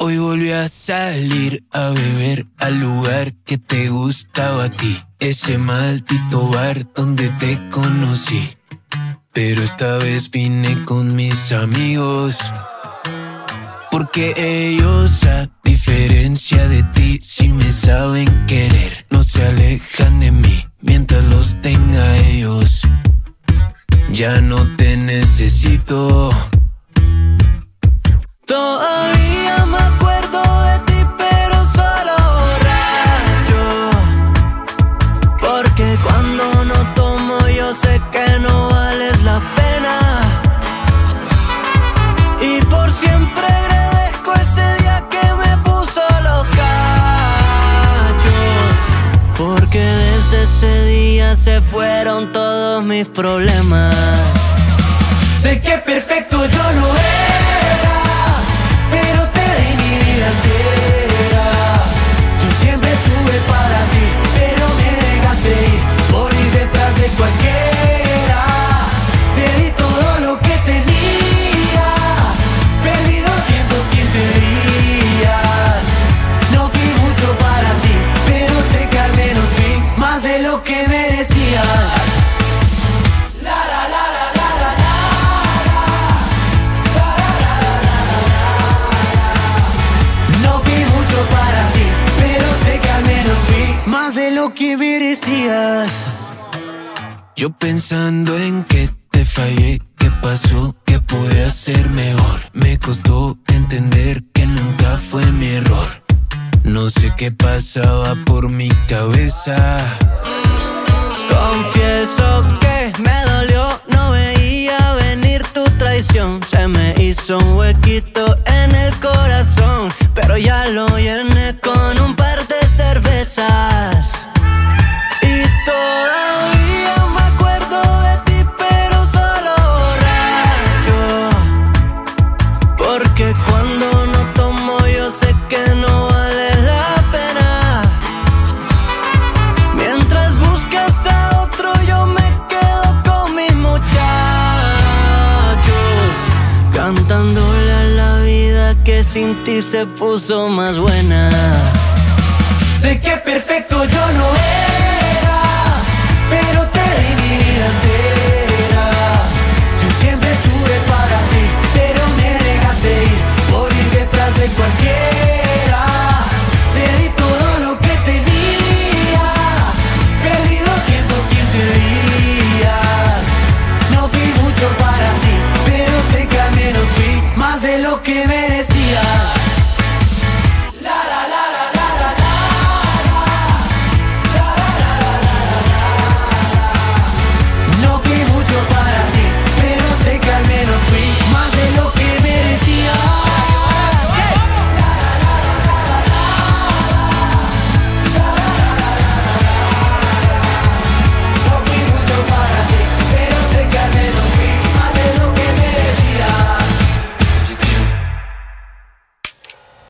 Hoy volví a salir a beber al lugar que te gustaba a ti. Ese maldito bar donde te conocí. Pero esta vez vine con mis amigos, porque ellos, a diferencia de ti, sí me saben querer. No se alejan de mí mientras los tenga ellos. Ya no te necesito. Todavía me acuerdo de ti, pero solo borracho. Porque cuando no tomo yo sé que no vales la pena. Y por siempre agradezco ese día que me puso los cachos. Porque desde ese día se fueron todos mis problemas. Sé que perfecto yo no era, pero te di mi vida entera. Yo siempre estuve para ti, pero me dejaste ir por ir detrás de cualquiera. Te di todo lo que tenía, perdí 215 días. No fui mucho para ti, pero sé que al menos fui más de lo que merecías. Más de lo que merecías. Yo pensando en que te fallé, qué pasó, qué pude hacer mejor. Me costó entender que nunca fue mi error. No sé qué pasaba por mi cabeza. Confieso que me dolió, no veía venir tu traición. Se me hizo un huequito en el corazón, pero ya lo llené con un par de cervezas. Y todavía me acuerdo de ti, pero solo borracho. Porque cuando no tomo yo sé que no vale la pena. Mientras buscas a otro yo me quedo con mis muchachos, cantándole a la vida que sin ti se puso más buena. Sé que perfecto yo no era,